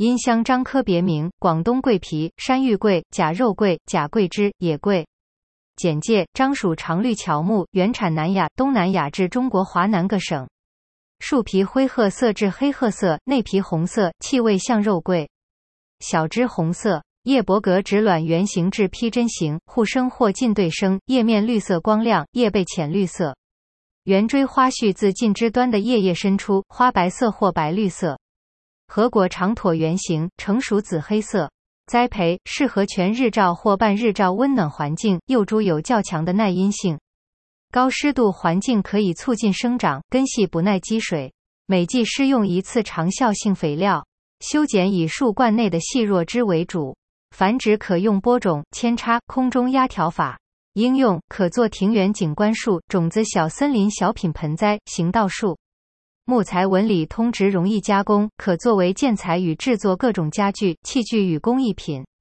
阴香樟科别名：广东桂皮、山芋桂、假肉桂、假桂枝、野桂。简介：樟属常绿乔木，原产南亚、东南亚至中国华南各省。树皮灰褐色至黑褐色，内皮红色，气味像肉桂。小枝红色，叶薄格直卵圆形至披针形，互生或近对生，叶面绿色光亮，叶背浅绿色。圆锥花序自近枝端的叶伸出，花白色或白绿色。核果长椭圆形，成熟紫黑色。栽培适合全日照或半日照温暖环境，幼株有较强的耐阴性。高湿度环境可以促进生长，根系不耐积水。每季施用一次长效性肥料。修剪以树冠内的细弱枝为主。繁殖可用播种、扦插、空中压条法。应用可做庭园景观树、种子小森林小品盆栽、行道树。木材纹理通直，容易加工，可作为建材与制作各种家具、器具与工艺品。